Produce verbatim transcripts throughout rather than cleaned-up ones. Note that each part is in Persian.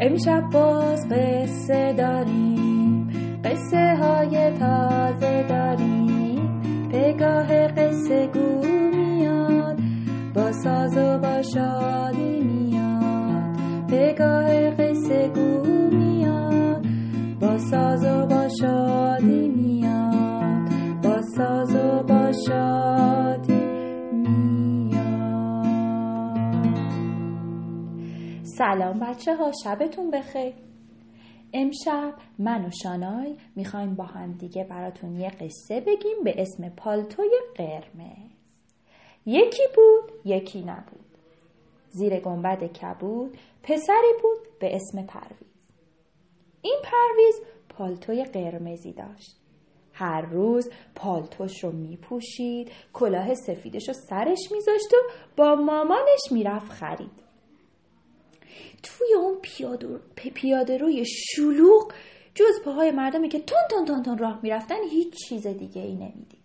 امشب باز قصه داریم، قصه های تازه داریم. پگاه قصه گو میاد، با ساز و با شادی میاد. پگاه قصه گو میاد، با ساز و با شادی میاد. با ساز و با شادی میاد. سلام بچه ها، شبتون بخیر. امشب من و شانای میخوایم با هم دیگه براتون یه قصه بگیم به اسم پالتوی قرمز. یکی بود یکی نبود. زیر گنبد کبود پسری بود به اسم پرویز. این پرویز پالتوی قرمزی داشت. هر روز پالتوش رو میپوشید، کلاه سفیدش رو سرش میذاشت و با مامانش میرفت خرید. توی اون پیاده, پیاده روی شلوغ جز پاهای مردمی که تون تون تون تون راه میرفتن هیچ چیز دیگه ای نمیدید.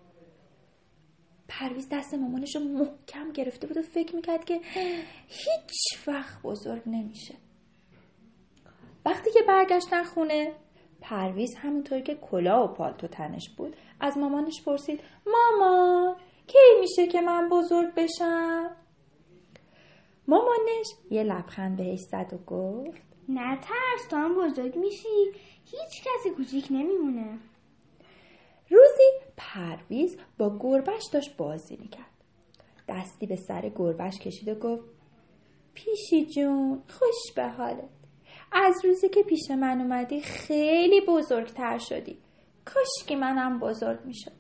پرویز دست مامانش رو محکم گرفته بود و فکر میکرد که هیچ وقت بزرگ نمیشه. وقتی که برگشتن خونه، پرویز همونطور که کلاه و پالتو تنش بود از مامانش پرسید: مامان، کی میشه که من بزرگ بشم؟ مامانش یه لبخند بهش زد و گفت: نه ترس، تو هم بزرگ میشی، هیچ کسی کوچیک نمیمونه. روزی پرویز با گربه‌اش داشت بازی میکرد. دستی به سر گربه‌اش کشید و گفت: پیشی جون، خوش به حالت. از روزی که پیش من اومدی خیلی بزرگتر شدی. کاش که منم بزرگ میشدم.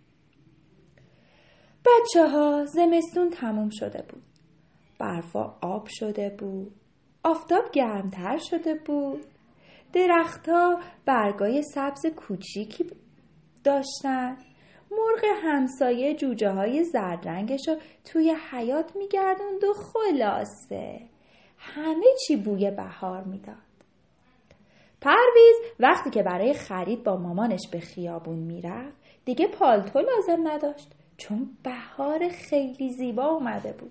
بچه ها، زمستون تموم شده بود. برفا آب شده بود. آفتاب گرمتر شده بود. درختها برگای سبز کوچیکی داشتن. مرغ همسایه جوجه های زرد رنگش رو توی حیاط میگردوند و خلاصه همه چی بوی بهار میداد. پرویز وقتی که برای خرید با مامانش به خیابون میرفت دیگه پالتو لازم نداشت، چون بهار خیلی زیبا اومده بود.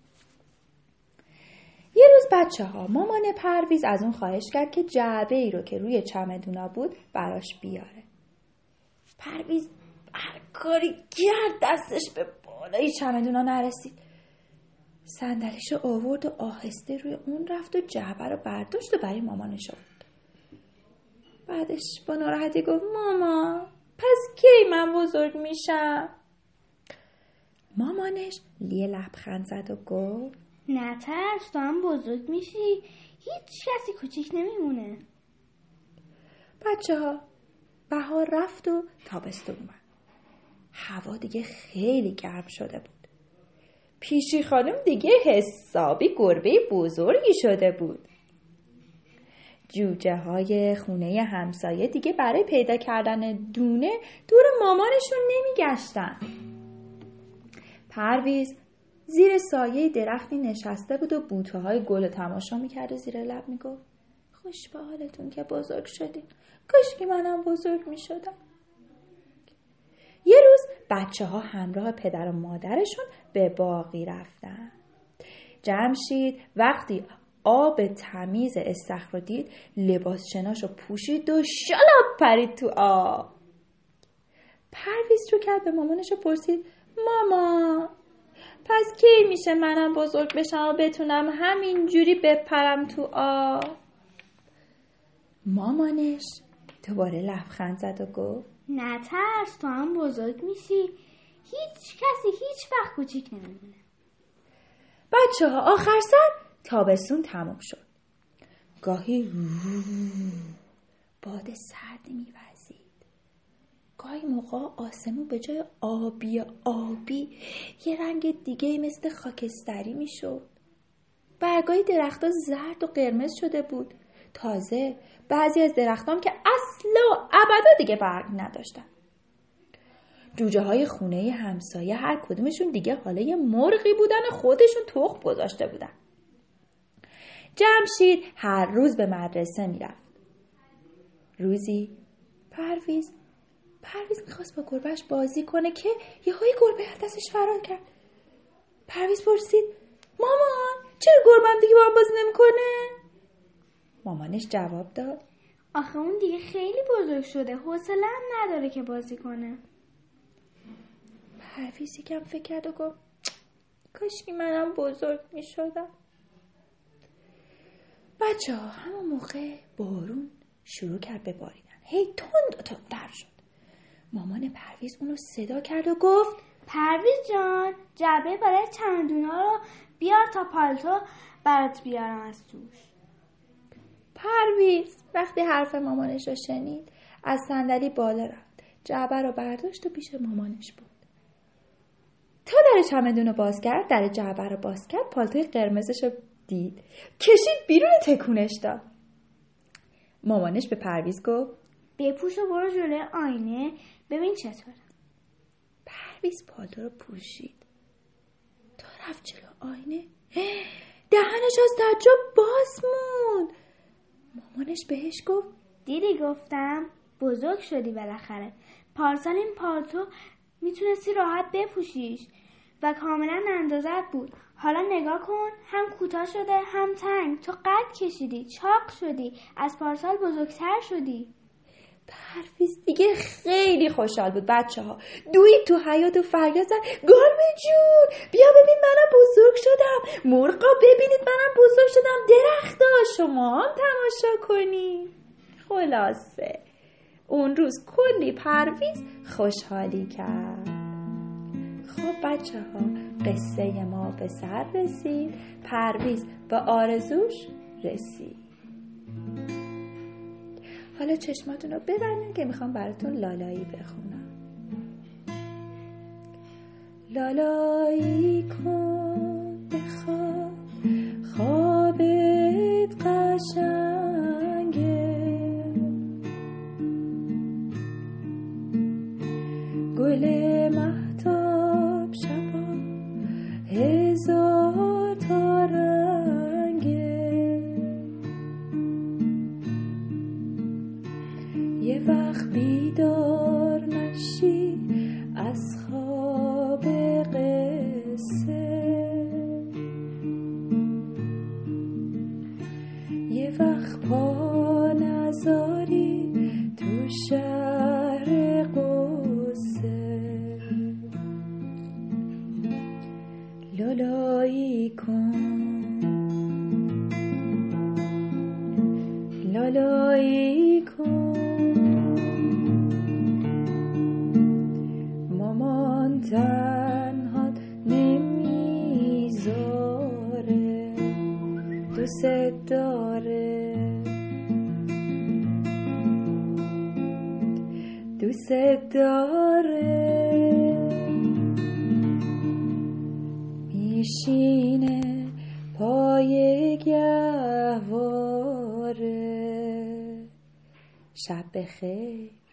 یه روز بچه ها مامان پرویز از اون خواهش کرد که جعبه ای رو که روی چمدونا بود براش بیاره. پرویز هر کاری کرد دستش به بالای چمدونا نرسید. صندلیش رو آورد و آهسته روی اون رفت و جعبه رو برداشت و برای مامانش آورد. بعدش با ناراحتی گفت: مامان، پس کی من بزرگ میشم؟ مامانش یه لبخند زد و گفت: نه ترس، تو هم بزرگ میشی، هیچ کسی کوچیک نمیمونه. بچه ها، بهار رفت و تابستون اومد. هوا دیگه خیلی گرم شده بود. پیشی خانم دیگه حسابی گربه بزرگی شده بود. جوجه های خونه همسایه دیگه برای پیدا کردن دونه دور مامانشون نمیگشتن. پرویز زیر سایه درختی نشسته بود و بوته های گل تماشا میکرد و زیر لب میگفت: خوش به حالتون که بزرگ شدین، کاش که منم بزرگ میشدم. یه روز بچه ها همراه پدر و مادرشون به باغی رفتن. جمشید وقتی آب تمیز استخر رو دید لباس شناشو پوشید و شلاب پرید تو آب. پرویز رو کرد به مامانش و پرسید: مامان، پس کی میشه منم بزرگ بشم و بتونم همین جوری بپرم تو آب؟ مامانش دوباره لبخند زد و گفت: نه ترس، تو هم بزرگ میشی، هیچ کسی هیچ وقت کوچیک نمیمونه. بچه ها، آخر سر تابستون تموم شد. گاهی باد سردی میوزید. گاهی موقع آسمون به جای آبی آبی یه رنگ دیگه مثل خاکستری میشد. برگای درخت‌ها زرد و قرمز شده بود. تازه بعضی از درختام که اصلا و ابدا دیگه برگ نداشتن. جوجه های خونه همسایه هر کدومشون دیگه حالا یه مرغی بودن و خودشون تخم گذاشته بودن. جمشید هر روز به مدرسه میرفت. روزی پرویز پرویز میخواست با گربهش بازی کنه که یه های گربه از دستش فرار کرد. پرویز پرسید: مامان، چرا گربه‌م دیگه با هم بازی نمیکنه؟ مامانش جواب داد آخه اون دیگه خیلی بزرگ شده، حوصله هم نداره که بازی کنه. پرویز یکم فکر کرد و گفت کاش که منم بزرگ می شدم. بچه ها همون موقع بارون شروع کرد به باریدن، هی تند و تندتر شد. مامان پرویز اونو صدا کرد و گفت پرویز جان، جعبه برای چمدونا رو بیار تا پالتو برات بیارم از توش. پرویز وقتی حرف مامانش رو شنید از صندلی بالا رفت، جعبه رو برداشت و پیش مامانش بود. تا در چمدون رو باز کرد، در جعبه رو باز کرد، پالتوی قرمزش رو دید، کشید بیرون، تکونش داد. مامانش به پرویز گفت بپوش و برو جلوی آینه ببین چطوره. پرویز پالتو رو پوشید، تا رفت جلو آینه دهنش از تعجب باز موند. مامانش بهش گفت دیدی گفتم بزرگ شدی بالاخره. پارسال این پالتو میتونستی راحت بپوشیش و کاملا اندازت بود. حالا نگاه کن، هم کوتاه شده هم تنگ. تو قد کشیدی، چاق شدی، از پارسال بزرگتر شدی. پرویز دیگه خیلی خوشحال بود. بچه ها دوید تو حیاط و فریاد زد گربه جون بیا ببین منم بزرگ شدم، مرغا ببینید منم بزرگ شدم، درختا شما هم تماشا کنی. خلاصه اون روز کلی پرویز خوشحالی کرد. خب بچه ها قصه ما به سر رسید، پرویز به آرزوش رسید. حالا چشماتون رو ببندید که میخوام براتون لالایی بخونم. لالایی کن بخواب خوابت قشنگه، گل مهتاب شبا هزار تا رنگه، یه وقت بیدار نشی از خواب قصه، یه وقت پا نذاری تو شهر قصه، لالایی کن لالایی کن، مامان تنهات نمیذاره، دوست داره دوست داره، میشینه پای گهواره. شب بخیر.